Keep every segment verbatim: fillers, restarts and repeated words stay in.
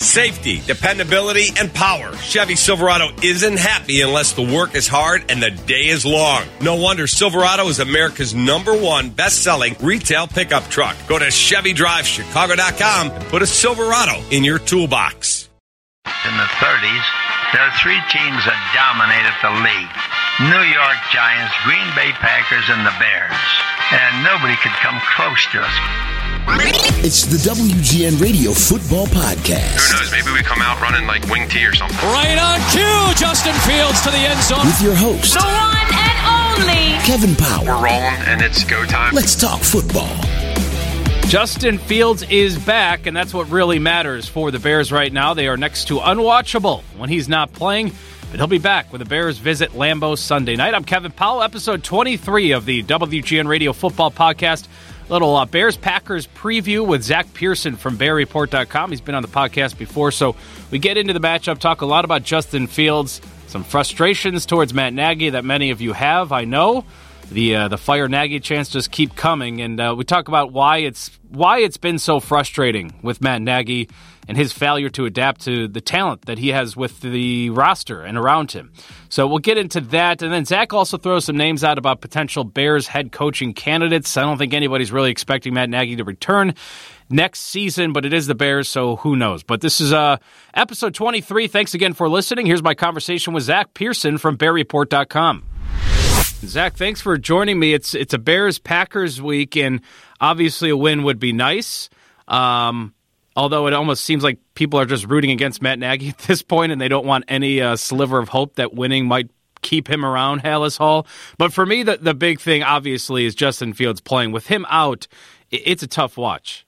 Safety, dependability, and power. Chevy Silverado isn't happy unless the work is hard and the day is long. No wonder Silverado is America's number one best-selling retail pickup truck. Go to Chevy Drive Chicago dot com and put a Silverado in your toolbox. In the thirties, there are three teams that dominated the league. New York Giants, Green Bay Packers, and the Bears. And nobody could come close to us. It's the W G N Radio Football Podcast. Who knows? Maybe we come out running like wing tee or something. Right on cue, Justin Fields to the end zone. With your host, the one and only Kevin Powell. We're rolling, and it's go time. Let's talk football. Justin Fields is back, and that's what really matters for the Bears right now. They are next to unwatchable when he's not playing, but he'll be back when the Bears visit Lambeau Sunday night. I'm Kevin Powell, episode twenty-three of the W G N Radio Football Podcast. Little uh, Bears-Packers preview with Zach Pearson from Bear Report dot com. He's been on the podcast before, so we get into the matchup, talk a lot about Justin Fields, some frustrations towards Matt Nagy that many of you have, I know. The uh, the Fire Nagy chants just keep coming, and uh, we talk about why it's why it's been so frustrating with Matt Nagy and his failure to adapt to the talent that he has with the roster and around him. So we'll get into that, and then Zach also throws some names out about potential Bears head coaching candidates. I don't think anybody's really expecting Matt Nagy to return next season, but it is the Bears, so who knows. But this is uh, episode twenty-three. Thanks again for listening. Here's my conversation with Zach Pearson from Bear Report dot com. Zach, thanks for joining me. It's it's a Bears-Packers week, and obviously a win would be nice, um, although it almost seems like people are just rooting against Matt Nagy at this point, and they don't want any uh, sliver of hope that winning might keep him around Halas Hall. But for me, the, the big thing, obviously, is Justin Fields playing. With him out, it's a tough watch.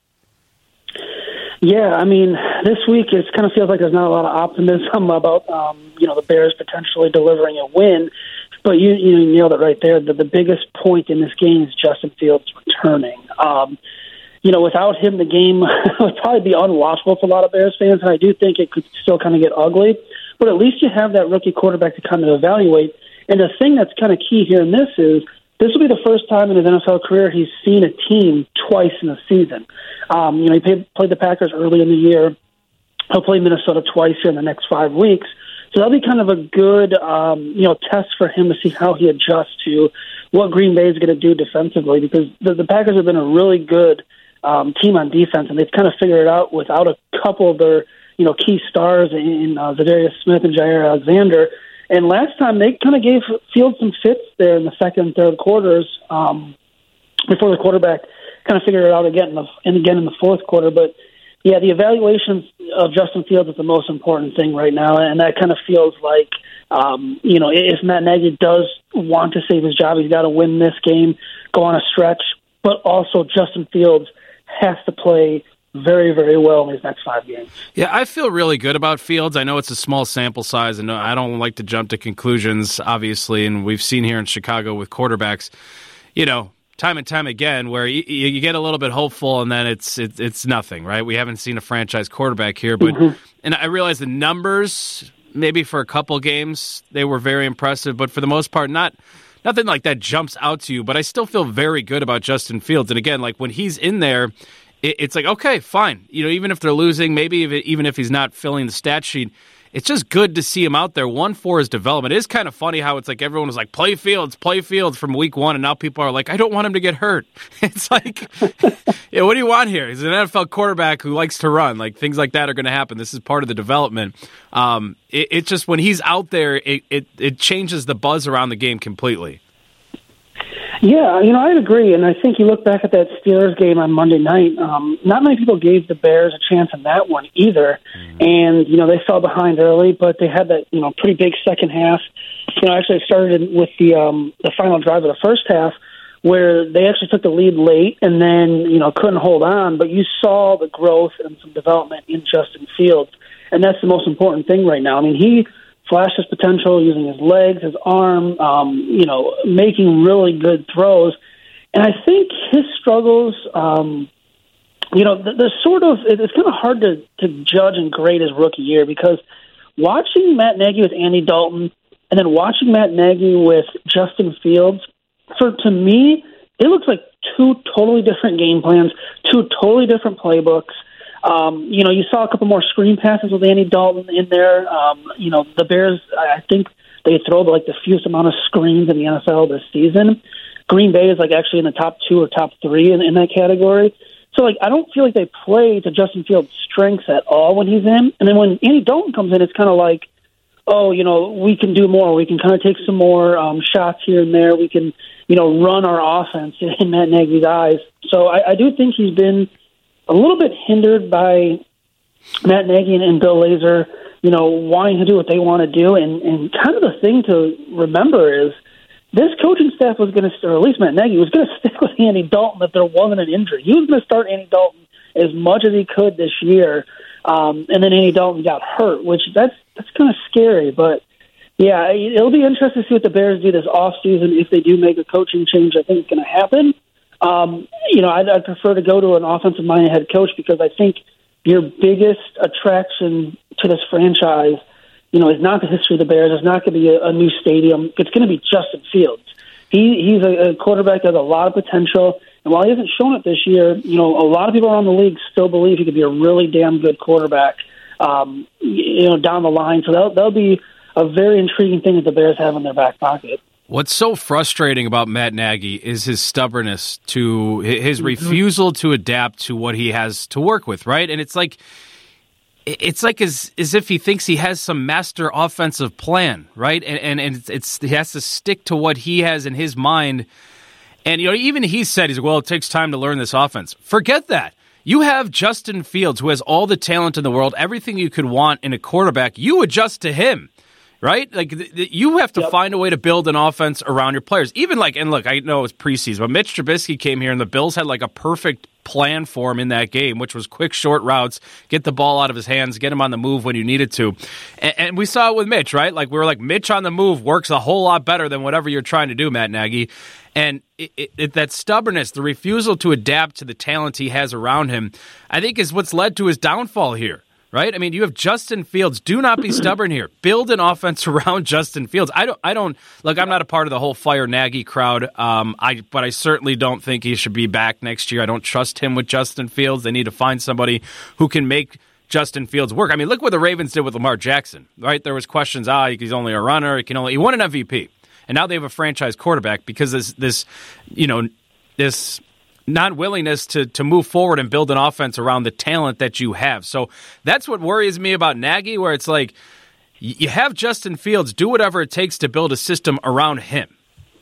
Yeah, I mean, this week it kind of feels like there's not a lot of optimism about, um, you know, the Bears potentially delivering a win. But you, you nailed it right there. The, the biggest point in this game is Justin Fields returning. Um, you know, without him, the game would probably be unwatchable for a lot of Bears fans, and I do think it could still kind of get ugly. But at least you have that rookie quarterback to kind of evaluate. And the thing that's kind of key here in this is this will be the first time in his N F L career he's seen a team twice in a season. Um, you know, he played, played the Packers early in the year. He'll play Minnesota twice here in the next five weeks. So that'll be kind of a good, um, you know, test for him to see how he adjusts to what Green Bay is going to do defensively, because the, the Packers have been a really good um, team on defense, and they've kind of figured it out without a couple of their, you know, key stars in uh, Zadarius Smith and Jair Alexander. And last time they kind of gave Fields some fits there in the second and third quarters um, before the quarterback kind of figured it out again in the, and again in the fourth quarter, but. Yeah, the evaluation of Justin Fields is the most important thing right now, and that kind of feels like, um, you know, if Matt Nagy does want to save his job, he's got to win this game, go on a stretch, but also Justin Fields has to play very, very well in these next five games. Yeah, I feel really good about Fields. I know it's a small sample size, and I don't like to jump to conclusions, obviously, and we've seen here in Chicago with quarterbacks, you know, time and time again, where you, you get a little bit hopeful and then it's it's, it's nothing, right? We haven't seen a franchise quarterback here, but mm-hmm. and I realize the numbers, maybe for a couple games, they were very impressive, but for the most part, not nothing like that jumps out to you. But I still feel very good about Justin Fields, and again, like when he's in there, it, it's like okay, fine, you know, even if they're losing, maybe if it, even if he's not filling the stat sheet. It's just good to see him out there. One for his development. It is kind of funny how it's like everyone was like, play Fields, play Fields from week one, and now people are like, I don't want him to get hurt. It's like, yeah, what do you want here? He's an N F L quarterback who likes to run. Like, things like that are going to happen. This is part of the development. Um, it, it's just when he's out there, it, it, it changes the buzz around the game completely. Yeah, you know, I'd agree, and I think you look back at that Steelers game on Monday night, um, not many people gave the Bears a chance in that one either, mm-hmm. and, you know, they fell behind early, but they had that, you know, pretty big second half. You know, actually it started with the um, the final drive of the first half, where they actually took the lead late and then, you know, couldn't hold on, but you saw the growth and some development in Justin Fields, and that's the most important thing right now. I mean, he flashed his potential using his legs, his arm, um, you know, making really good throws. And I think his struggles, um, you know, the, the sort of, it's kind of hard to, to judge and grade his rookie year, because watching Matt Nagy with Andy Dalton and then watching Matt Nagy with Justin Fields, for to me, it looks like two totally different game plans, two totally different playbooks. Um, you know, you saw a couple more screen passes with Andy Dalton in there. Um, you know, the Bears, I think they throw like the fewest amount of screens in the N F L this season. Green Bay is like actually in the top two or top three in, in that category. So, like, I don't feel like they play to Justin Fields' strengths at all when he's in. And then when Andy Dalton comes in, it's kind of like, oh, you know, we can do more. We can kind of take some more um, shots here and there. We can, you know, run our offense in Matt Nagy's eyes. So I, I do think he's been a little bit hindered by Matt Nagy and, and Bill Lazor, you know, wanting to do what they want to do. And, and kind of the thing to remember is this coaching staff was going to, or at least Matt Nagy, was going to stick with Andy Dalton if there wasn't an injury. He was going to start Andy Dalton as much as he could this year, um, and then Andy Dalton got hurt, which that's that's kind of scary. But, yeah, it'll be interesting to see what the Bears do this offseason if they do make a coaching change. I think it's going to happen. Um, you know, I'd, I'd prefer to go to an offensive-minded head coach because I think your biggest attraction to this franchise, you know, is not the history of the Bears. It's not going to be a, a new stadium. It's going to be Justin Fields. He he's a, a quarterback that has a lot of potential, and while he hasn't shown it this year, you know, a lot of people around the league still believe he could be a really damn good quarterback, um, you know, down the line. So that'll, that'll be a very intriguing thing that the Bears have in their back pocket. What's so frustrating about Matt Nagy is his stubbornness, to his mm-hmm. refusal to adapt to what he has to work with, right? And it's like, It's like as as if he thinks he has some master offensive plan, right? And and, and it's, it's he has to stick to what he has in his mind. And you know, even he said, he's like, well, it takes time to learn this offense. Forget that. You have Justin Fields, who has all the talent in the world, everything you could want in a quarterback. You adjust to him, right? Like th- th- you have to yep. find a way to build an offense around your players. Even like, and look, I know it was preseason, but Mitch Trubisky came here, and the Bills had like a perfect plan for him in that game, which was quick, short routes, get the ball out of his hands, get him on the move when you needed to. And, and we saw it with Mitch, right? Like we were like, Mitch on the move works a whole lot better than whatever you're trying to do, Matt Nagy. And it, it, it, that stubbornness, the refusal to adapt to the talent he has around him, I think is what's led to his downfall here. Right? I mean, you have Justin Fields. Do not be stubborn here. Build an offense around Justin Fields. I don't, I don't, look, I'm not a part of the whole fire Nagy crowd, um, I, but I certainly don't think he should be back next year. I don't trust him with Justin Fields. They need to find somebody who can make Justin Fields work. I mean, look what the Ravens did with Lamar Jackson, right? There was questions, ah, he's only a runner. He can only, he won an M V P. And now they have a franchise quarterback because this, this, you know, this non-willingness to, to move forward and build an offense around the talent that you have. So that's what worries me about Nagy, where it's like, you have Justin Fields, do whatever it takes to build a system around him.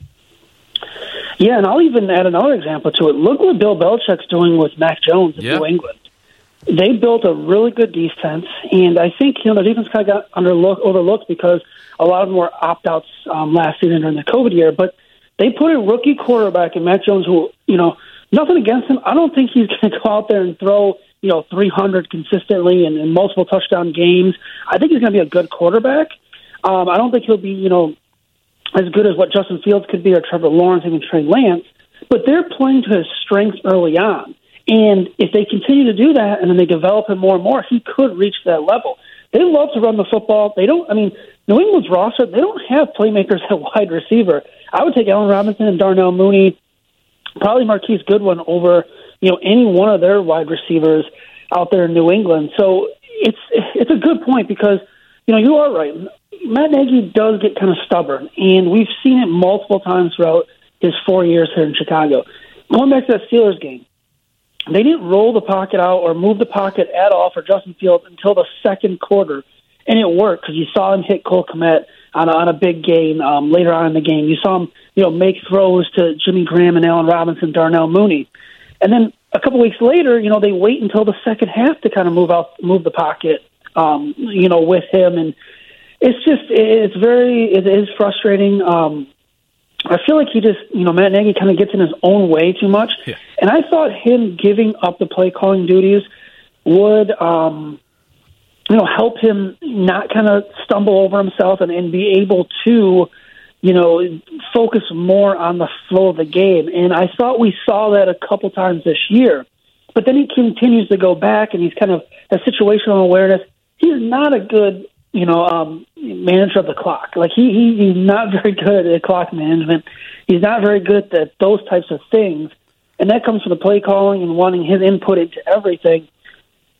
Yeah, and I'll even add another example to it. Look what Bill Belichick's doing with Mac Jones in yep. New England. They built a really good defense, and I think, you know, the defense kind of got underlook, overlooked because a lot of them were opt-outs um, last season during the COVID year, but they put a rookie quarterback in Mac Jones who, you know, nothing against him. I don't think he's going to go out there and throw, you know, three hundred consistently and, and multiple touchdown games. I think he's going to be a good quarterback. Um, I don't think he'll be, you know, as good as what Justin Fields could be or Trevor Lawrence, even Trey Lance. But they're playing to his strengths early on. And if they continue to do that and then they develop him more and more, he could reach that level. They love to run the football. They don't, I mean, New England's roster, they don't have playmakers at wide receiver. I would take Allen Robinson and Darnell Mooney, probably Marquise Goodwin over, you know, any one of their wide receivers out there in New England. So it's it's a good point because, you know, you are right. Matt Nagy does get kind of stubborn, and we've seen it multiple times throughout his four years here in Chicago. Going back to that Steelers game, they didn't roll the pocket out or move the pocket at all for Justin Fields until the second quarter, and it worked because you saw him hit Cole Kmet on a, on a big game um, later on in the game. You saw him, you know, make throws to Jimmy Graham and Allen Robinson, Darnell Mooney. And then a couple weeks later, you know, they wait until the second half to kind of move out, move the pocket, um, you know, with him. And it's just, it's very, it is frustrating. Um, I feel like he just, you know, Matt Nagy kind of gets in his own way too much. Yeah. And I thought him giving up the play calling duties would, um, you know, help him not kind of stumble over himself and, and be able to, you know, focus more on the flow of the game. And I thought we saw that a couple times this year. But then he continues to go back, and he's kind of a situational awareness. He's not a good, you know, um, manager of the clock. Like, he, he he's not very good at clock management. He's not very good at those types of things. And that comes from the play calling and wanting his input into everything.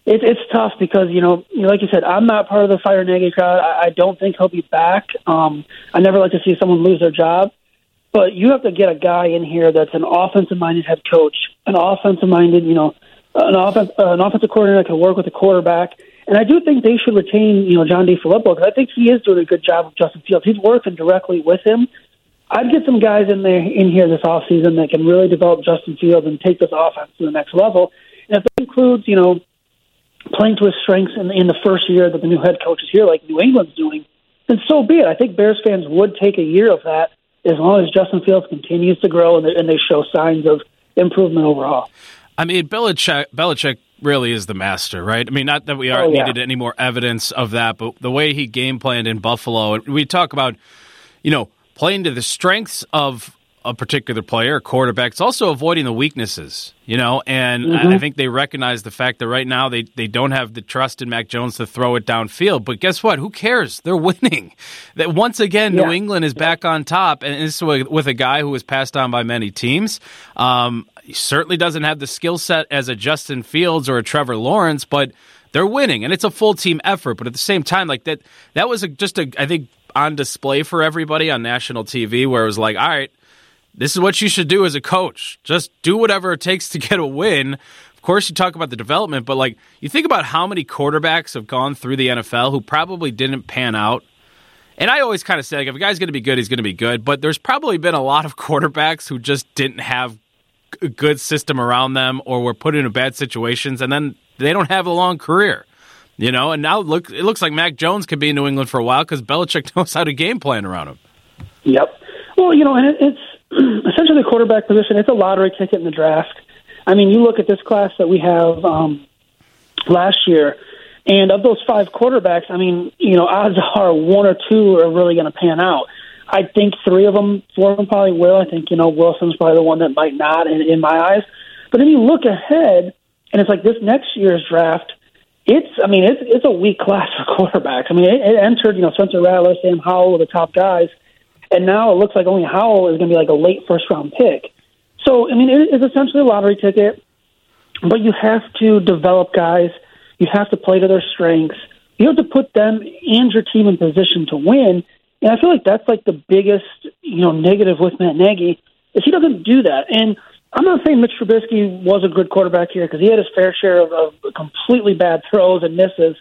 It, it's tough because, you know, like you said, I'm not part of the Fire Nagy crowd. I, I don't think he'll be back. Um, I never like to see someone lose their job. But you have to get a guy in here that's an offensive-minded head coach, an offensive-minded, you know, an, offense, uh, an offensive coordinator that can work with the quarterback. And I do think they should retain, you know, John DeFilippo, because I think he is doing a good job with Justin Fields. He's working directly with him. I'd get some guys in there in here this offseason that can really develop Justin Fields and take this offense to the next level. And if that includes, you know, playing to his strengths in, in the first year that the new head coach is here, like New England's doing, then so be it. I think Bears fans would take a year of that as long as Justin Fields continues to grow and they, and they show signs of improvement overall. I mean, Belichick, Belichick really is the master, right? I mean, not that we are oh, yeah. needed any more evidence of that, but the way he game planned in Buffalo, we talk about, you know, playing to the strengths of a particular player, a quarterback. It's also avoiding the weaknesses, you know, and mm-hmm. I think they recognize the fact that right now they, they don't have the trust in Mac Jones to throw it downfield. But guess what? Who cares? They're winning. That once again, yeah. New England is back on top, and this is with a guy who was passed on by many teams. Um, he certainly doesn't have the skill set as a Justin Fields or a Trevor Lawrence, but they're winning, and it's a full team effort. But at the same time, like that, that was a, just a, I think, on display for everybody on national T V, where it was like, all right, this is what you should do as a coach. Just do whatever it takes to get a win. Of course, you talk about the development, but like you think about how many quarterbacks have gone through the N F L who probably didn't pan out. And I always kind of say, like, if a guy's going to be good, he's going to be good. But there's probably been a lot of quarterbacks who just didn't have a good system around them or were put into bad situations, and then they don't have a long career. You know, and now look, it looks like Mac Jones could be in New England for a while because Belichick knows how to game plan around him. Yep. Well, you know, and it, it's essentially the quarterback position. It's a lottery ticket in the draft. I mean, you look at this class that we have um, last year, and of those five quarterbacks, I mean, you know, odds are one or two are really going to pan out. I think three of them, four of them probably will. I think, you know, Wilson's probably the one that might not in, in my eyes. But then you look ahead, and it's like this next year's draft, it's, I mean, it's it's a weak class for quarterbacks. I mean, it, it entered, you know, Spencer Rattler, Sam Howell, the top guys, and now it looks like only Howell is going to be like a late first-round pick. So, I mean, it is essentially a lottery ticket, but you have to develop guys. You have to play to their strengths. You have to put them and your team in position to win. And I feel like that's like the biggest, you know, negative with Matt Nagy is he doesn't do that. And I'm not saying Mitch Trubisky was a good quarterback here because he had his fair share of, of completely bad throws and misses.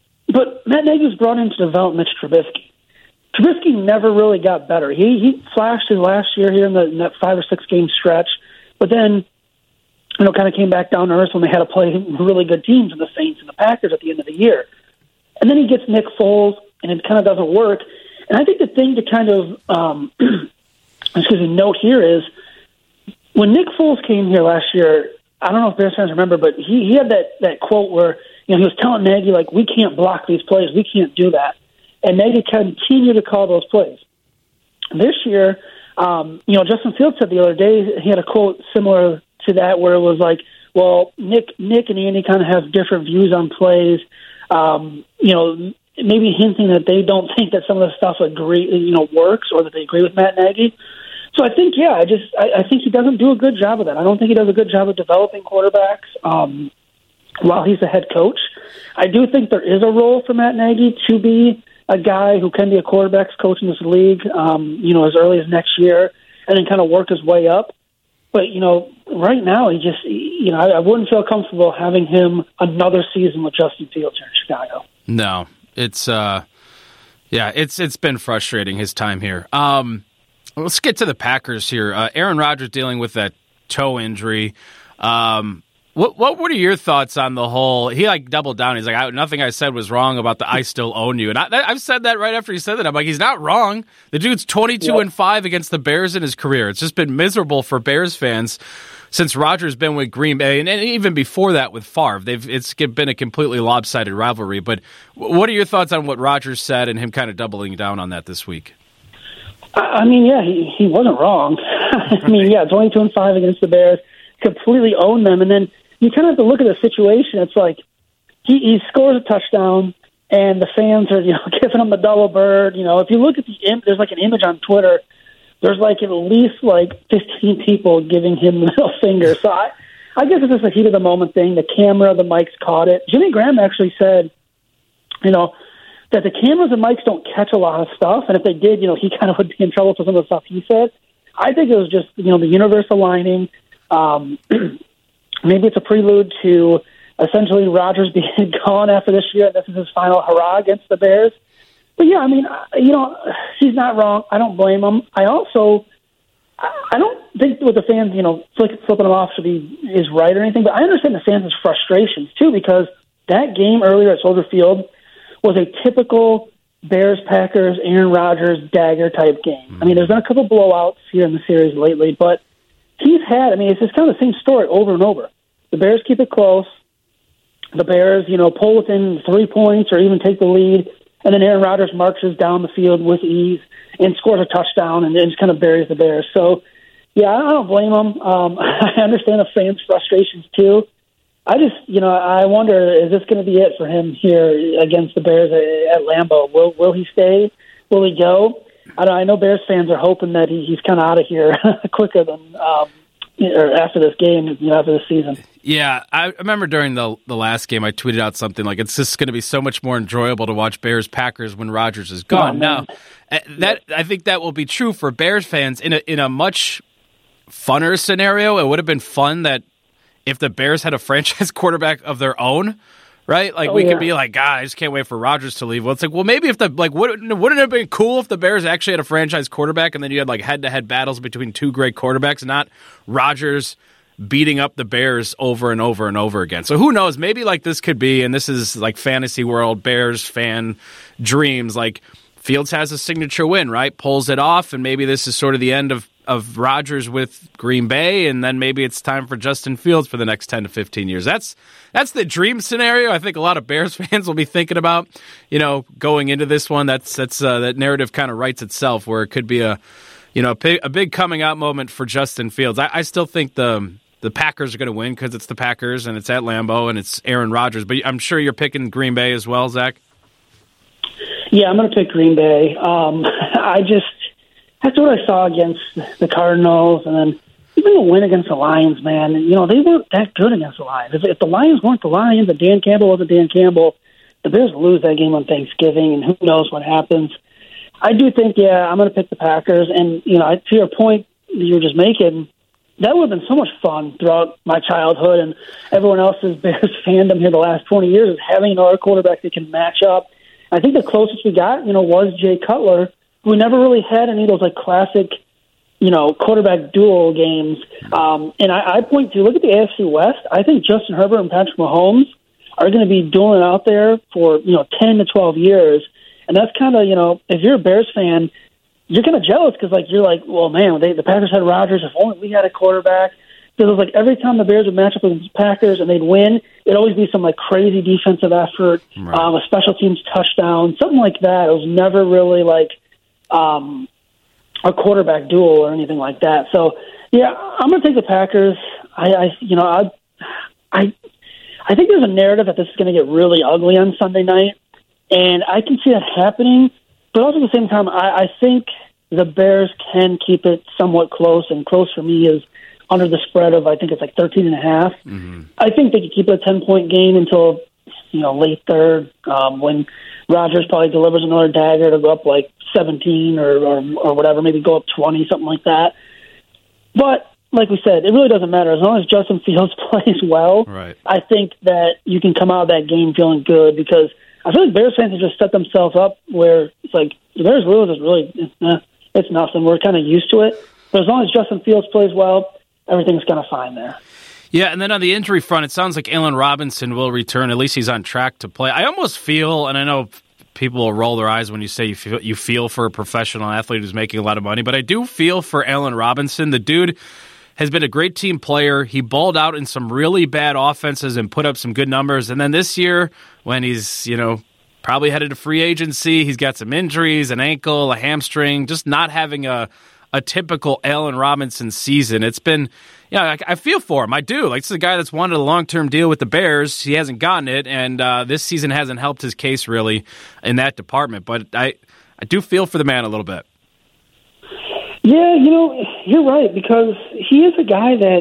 But Matt Nagy was brought in to develop Mitch Trubisky. Trubisky never really got better. He he flashed his last year here in, the, in that five or six game stretch, but then, you know, kind of came back down to earth when they had to play really good teams in the Saints and the Packers at the end of the year. And then he gets Nick Foles, and it kind of doesn't work. And I think the thing to kind of um, excuse me, note here is when Nick Foles came here last year, I don't know if Bears fans remember, but he, he had that, that quote where, you know, he was telling Nagy, like, we can't block these plays. We can't do that. And Nagy continued to call those plays. This year, um, you know, Justin Fields said the other day, he had a quote similar to that where it was like, well, Nick Nick and Andy kind of have different views on plays, um, you know, maybe hinting that they don't think that some of the stuff agree, you know, works or that they agree with Matt Nagy. So I think, yeah, I just I, I think he doesn't do a good job of that. I don't think he does a good job of developing quarterbacks um, while he's the head coach. I do think there is a role for Matt Nagy to be a guy who can be a quarterback's coach in this league, um, you know, as early as next year, and then kind of work his way up. But, you know, right now, he just, you know, I, I wouldn't feel comfortable having him another season with Justin Fields here in Chicago. No, it's, uh, yeah, it's it's been frustrating his time here. Um, let's get to the Packers here. Uh, Aaron Rodgers dealing with that toe injury. Um What what what are your thoughts on the whole? He like doubled down. He's like, I, nothing I said was wrong about the I still own you. And I, I've said that right after he said that. I'm like, he's not wrong. The dude's twenty-two yep. and five against the Bears in his career. It's just been miserable for Bears fans since Rodgers been with Green Bay, and, and even before that with Favre. They've it's been a completely lopsided rivalry. But what are your thoughts on what Rodgers said and him kind of doubling down on that this week? I mean, yeah, he, he wasn't wrong. I mean, yeah, twenty-two and five against the Bears, completely owned them, and then you kind of have to look at the situation. It's like he, he scores a touchdown, and the fans are, you know, giving him the double bird. You know, if you look at the im- there's like an image on Twitter. There's like at least like fifteen people giving him the middle finger. So I, I guess it's just a heat of the moment thing. The camera, the mics caught it. Jimmy Graham actually said, you know, that the cameras and mics don't catch a lot of stuff, and if they did, you know, he kind of would be in trouble for some of the stuff he said. I think it was just, you know, the universe aligning. Um, maybe it's a prelude to essentially Rodgers being gone after this year, and this is his final hurrah against the Bears. But, yeah, I mean, you know, he's not wrong. I don't blame him. I also, I don't think with the fans, you know, flick, flipping him off should be is right or anything, but I understand the fans' frustrations, too, because that game earlier at Soldier Field was a typical Bears-Packers, Aaron Rodgers dagger type game. Mm-hmm. I mean, there's been a couple blowouts here in the series lately, but he's had, I mean, it's just kind of the same story over and over. The Bears keep it close. The Bears, you know, pull within three points or even take the lead, and then Aaron Rodgers marches down the field with ease and scores a touchdown and then just kind of buries the Bears. So, yeah, I don't blame him. Um, I understand the fans' frustrations, too. I just, you know, I wonder, is this going to be it for him here against the Bears at Lambeau? Will will he stay? Will he go? I don't. I know Bears fans are hoping that he, he's kind of out of here quicker than um, or after this game, you know, after this season. Yeah, I remember during the the last game, I tweeted out something like, "It's just going to be so much more enjoyable to watch Bears Packers when Rodgers is gone." Oh, now, that I think that will be true for Bears fans in a in a much funner scenario. It would have been fun that if the Bears had a franchise quarterback of their own, right? Like, oh, we yeah. could be like, God, I just can't wait for Rodgers to leave. Well, it's like, well, maybe if the, like, wouldn't, wouldn't it have been cool if the Bears actually had a franchise quarterback and then you had, like, head-to-head battles between two great quarterbacks, not Rodgers beating up the Bears over and over and over again. So who knows? Maybe, like, this could be, and this is, like, fantasy world, Bears fan dreams, like, Fields has a signature win, right? Pulls it off, and maybe this is sort of the end of of Rodgers with Green Bay, and then maybe it's time for Justin Fields for the next ten to fifteen years. That's that's the dream scenario. I think a lot of Bears fans will be thinking about, you know, going into this one. That's that's uh, that narrative kind of writes itself, where it could be a, you know, a big, a big coming out moment for Justin Fields. I, I still think the the Packers are going to win because it's the Packers and it's at Lambeau and it's Aaron Rodgers. But I'm sure you're picking Green Bay as well, Zach. Yeah, I'm going to pick Green Bay. Um, I just. That's what I saw against the Cardinals, and then even the win against the Lions, man. You know, they weren't that good against the Lions. If, if the Lions weren't the Lions, and Dan Campbell wasn't Dan Campbell, the Bears lose that game on Thanksgiving, and who knows what happens. I do think, yeah, I'm going to pick the Packers, and, you know, to your point that you were just making, that would have been so much fun throughout my childhood and everyone else's Bears fandom here the last twenty years, is having another quarterback that can match up. I think the closest we got, you know, was Jay Cutler. We never really had any of those, like, classic, you know, quarterback duel games. Um, and I, I point to, look at the A F C West. I think Justin Herbert and Patrick Mahomes are going to be dueling out there for, you know, ten to twelve years. And that's kind of, you know, if you're a Bears fan, you're kind of jealous because, like, you're like, well, man, they, the Packers had Rodgers. If only we had a quarterback. Because it was like every time the Bears would match up with the Packers and they'd win, it'd always be some, like, crazy defensive effort, right. um, a special teams touchdown, something like that. It was never really, like, Um, a quarterback duel or anything like that. So, yeah, I'm going to take the Packers. I, I you know, I, I, I think there's a narrative that this is going to get really ugly on Sunday night, and I can see that happening. But also at the same time, I, I think the Bears can keep it somewhat close, and close for me is under the spread of, I think it's like thirteen and a half. Mm-hmm. I think they could keep it a ten-point game until, you know, late third, um, when Rodgers probably delivers another dagger to go up like seventeen or, or or whatever, maybe go up twenty, something like that. But like we said, it really doesn't matter. As long as Justin Fields plays well, right. I think that you can come out of that game feeling good, because I feel like Bears fans have just set themselves up where it's like, the Bears lose is really, eh, it's nothing. We're kind of used to it. But as long as Justin Fields plays well, everything's kind of fine there. Yeah, and then on the injury front, it sounds like Allen Robinson will return. At least he's on track to play. I almost feel, and I know people will roll their eyes when you say you feel, you feel for a professional athlete who's making a lot of money, but I do feel for Allen Robinson. The dude has been a great team player. He balled out in some really bad offenses and put up some good numbers. And then this year, when he's, you know, probably headed to free agency, he's got some injuries, an ankle, a hamstring, just not having a a typical Allen Robinson season. It's been, yeah, you know, I, I feel for him. I do. Like, this is a guy that's wanted a long-term deal with the Bears. He hasn't gotten it, and uh, this season hasn't helped his case really in that department. But I, I do feel for the man a little bit. Yeah, you know, you're right, because he is a guy that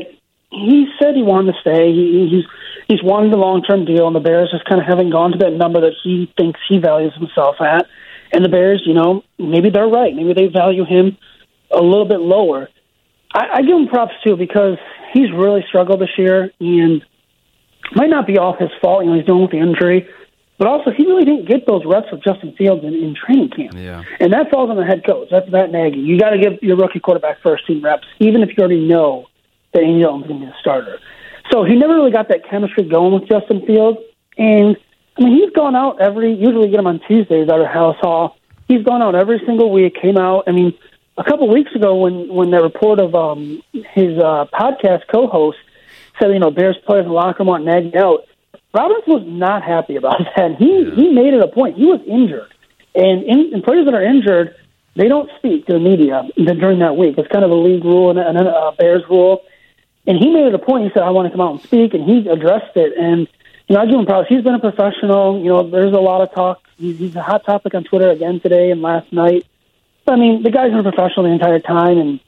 he said he wanted to stay. He, he's he's wanted a long-term deal, and the Bears just kind of haven't gone to that number that he thinks he values himself at. And the Bears, you know, maybe they're right. Maybe they value him a little bit lower. I, I give him props, too, because he's really struggled this year, and it might not be all his fault. You know, he's dealing with the injury. But also, he really didn't get those reps with Justin Fields in, in training camp. Yeah. And that falls on the head coach. That's Matt Nagy. You got to give your rookie quarterback first-team reps, even if you already know that Andy Dalton's going to be a starter. So he never really got that chemistry going with Justin Fields. And, I mean, he's gone out every – usually get him on Tuesdays out of House Hall. He's gone out every single week, came out. I mean, a couple weeks ago when, when the report of um, his uh, podcast co-host said, you know, Bears players in the locker room want Nagy out, Robinson was not happy about that. He yeah. he made it a point. He was injured. And, in, and players that are injured, they don't speak to the media during that week. It's kind of a league rule and a, a Bears rule. And he made it a point. He said, I want to come out and speak, and he addressed it. And, you know, I give him props. He's been a professional. You know, there's a lot of talk. He's, he's a hot topic on Twitter again today and last night. But, I mean, the guy's been a professional the entire time, and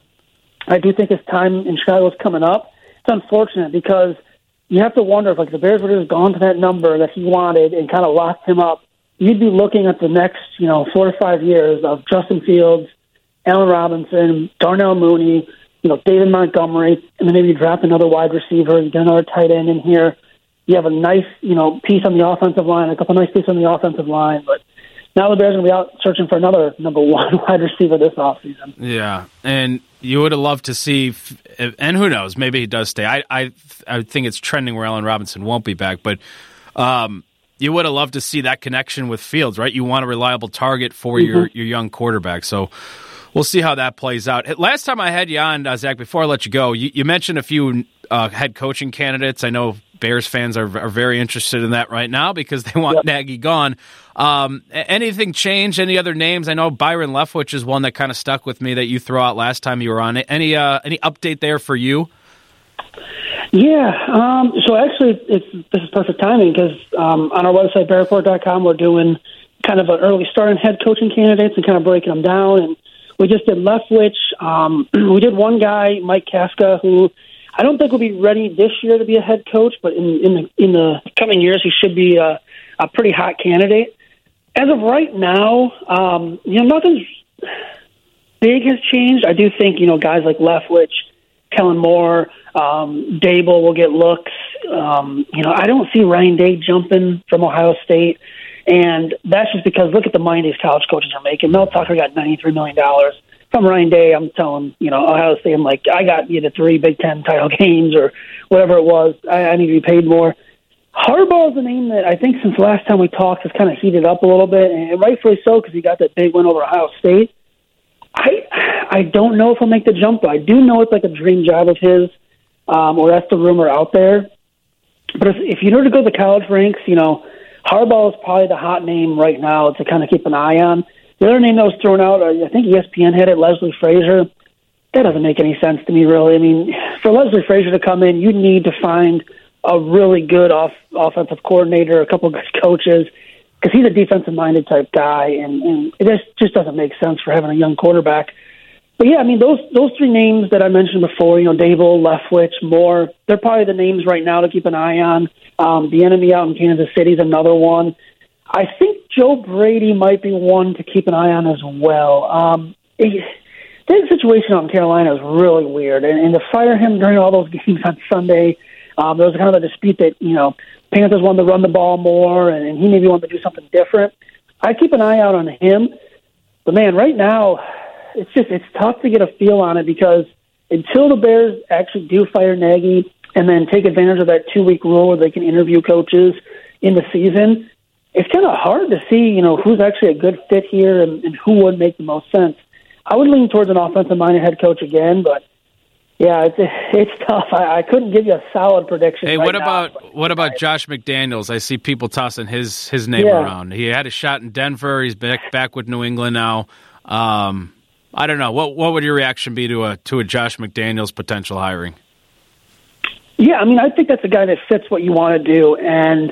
I do think his time in Chicago is coming up. It's unfortunate because you have to wonder if, like, the Bears would have gone to that number that he wanted and kind of locked him up. You'd be looking at the next, you know, four to five years of Justin Fields, Allen Robinson, Darnell Mooney, you know, David Montgomery, and then maybe you draft another wide receiver, you get another tight end in here. You have a nice, you know, piece on the offensive line, a couple nice pieces on the offensive line, but now the Bears are going to be out searching for another number one wide receiver this offseason. Yeah, and you would have loved to see, and who knows, maybe he does stay. I I, I think it's trending where Allen Robinson won't be back, but um, you would have loved to see that connection with Fields, right? You want a reliable target for mm-hmm. your, your young quarterback, so we'll see how that plays out. Last time I had you on, uh, Zach, before I let you go, you, you mentioned a few uh, head coaching candidates. I know Bears fans are, are very interested in that right now because they want yep. Nagy gone. Um, anything change? Any other names? I know Byron Leftwich is one that kind of stuck with me that you threw out last time you were on. Any uh, any update there for you? Yeah. Um, so actually, it's this is perfect timing because um, on our website, bear report dot com, we're doing kind of an early start on head coaching candidates and kind of breaking them down. And we just did Leftwich. Um, we did one guy, Mike Casca, who I don't think will be ready this year to be a head coach, but in, in the in the coming years, he should be a, a pretty hot candidate. As of right now, um, you know, nothing big has changed. I do think, you know, guys like Leftwich, Kellen Moore, um, Dable will get looks. Um, you know, I don't see Ryan Day jumping from Ohio State, and that's just because look at the money these college coaches are making. Mel Tucker got ninety-three million dollars. From Ryan Day, I'm telling, you know, Ohio State, I'm like, I got you the three Big Ten title games or whatever it was. I, I need to be paid more. Harbaugh is a name that I think since last time we talked has kind of heated up a little bit, and rightfully so because he got that big win over Ohio State. I I don't know if he'll make the jump, but I do know it's like a dream job of his, um, or that's the rumor out there. But if, if you were to go to the college ranks, you know, Harbaugh is probably the hot name right now to kind of keep an eye on. The other name that was thrown out, I think E S P N had it, Leslie Frazier. That doesn't make any sense to me, really. I mean, for Leslie Frazier to come in, you need to find a really good off, offensive coordinator, a couple of good coaches, because he's a defensive-minded type guy, and, and it just, just doesn't make sense for having a young quarterback. But, yeah, I mean, those those three names that I mentioned before, you know, Dable, Leftwich, Moore, they're probably the names right now to keep an eye on. Um, the enemy out in Kansas City is another one. I think Joe Brady might be one to keep an eye on as well. Um, it, the situation out in Carolina is really weird, and, and to fire him during all those games on Sunday, um, there was kind of a dispute that, you know, Panthers wanted to run the ball more, and, and he maybe wanted to do something different. I keep an eye out on him, but man, right now it's just it's tough to get a feel on it because until the Bears actually do fire Nagy and then take advantage of that two-week rule where they can interview coaches in the season, it's kind of hard to see, you know, who's actually a good fit here and, and who would make the most sense. I would lean towards an offensive-minded head coach again, but yeah, it's it's tough. I, I couldn't give you a solid prediction. Hey, right what now, about but, what about Josh McDaniels? I see people tossing his his name yeah. around. He had a shot in Denver. He's back back with New England now. Um, I don't know. What what would your reaction be to a to a Josh McDaniels potential hiring? Yeah, I mean, I think that's a guy that fits what you want to do, and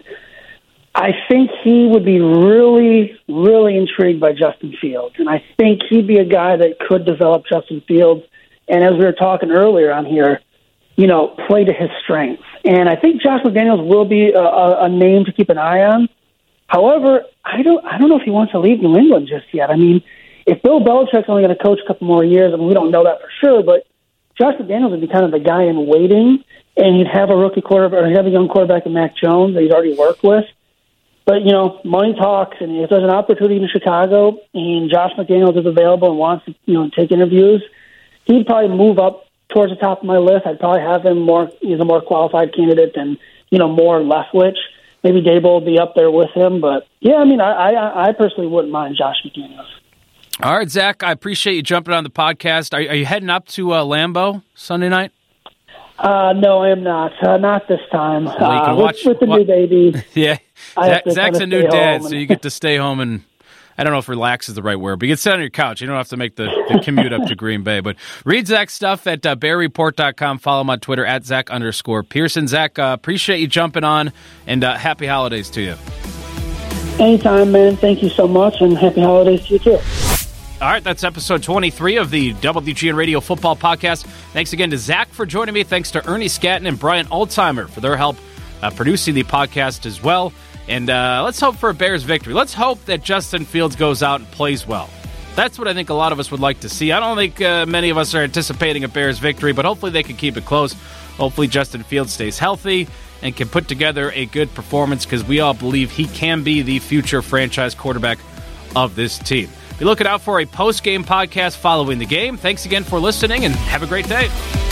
I think he would be really, really intrigued by Justin Fields, and I think he'd be a guy that could develop Justin Fields. And as we were talking earlier on here, you know, play to his strengths. And I think Josh McDaniels will be a, a, a name to keep an eye on. However, I don't I don't know if he wants to leave New England just yet. I mean, if Bill Belichick's only going to coach a couple more years, I mean, we don't know that for sure, but Josh McDaniels would be kind of the guy in waiting, and he'd have a rookie quarterback, or he'd have a young quarterback in Mac Jones that he's already worked with. But, you know, money talks, and if there's an opportunity in Chicago and Josh McDaniels is available and wants to, you know, take interviews, he'd probably move up towards the top of my list. I'd probably have him more, he's a more qualified candidate than, you know, more Leftwich. Maybe Dable will be up there with him. But, yeah, I mean, I, I, I personally wouldn't mind Josh McDaniels. All right, Zach, I appreciate you jumping on the podcast. Are, are you heading up to uh, Lambeau Sunday night? Uh, no, I am not. Uh, not this time. Well, you can uh, watch, with, with the wa- new baby. Yeah, Zach, Zach's a new dad, so and... you get to stay home and, I don't know if relax is the right word, but you can sit on your couch. You don't have to make the, the commute up to Green Bay. But read Zach's stuff at uh, bear report dot com. Follow him on Twitter at Zach underscore Pearson. Zach, uh, appreciate you jumping on, and uh, happy holidays to you. Anytime, man. Thank you so much, and happy holidays to you, too. All right, that's episode twenty-three of the W G N Radio Football Podcast. Thanks again to Zach for joining me. Thanks to Ernie Scatton and Brian Altheimer for their help uh, producing the podcast as well. And uh, let's hope for a Bears victory. Let's hope that Justin Fields goes out and plays well. That's what I think a lot of us would like to see. I don't think uh, many of us are anticipating a Bears victory, but hopefully they can keep it close. Hopefully Justin Fields stays healthy and can put together a good performance, because we all believe he can be the future franchise quarterback of this team. Be looking out for a post-game podcast following the game. Thanks again for listening, and have a great day.